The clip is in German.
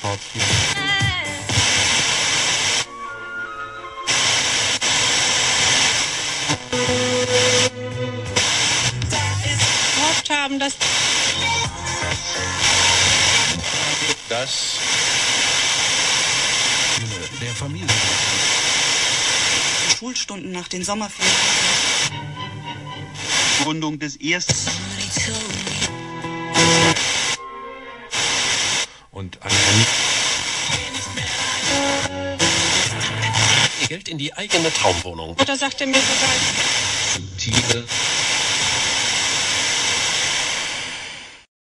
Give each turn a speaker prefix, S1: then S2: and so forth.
S1: Scorpio.
S2: Gehofft haben, dass
S1: Das der Familie.
S3: Schulstunden nach den Sommerferien.
S4: Gründung des ersten.
S1: Und ein Geld in die eigene Traumwohnung.
S2: Mutter sagte mir sogar,
S1: Subtile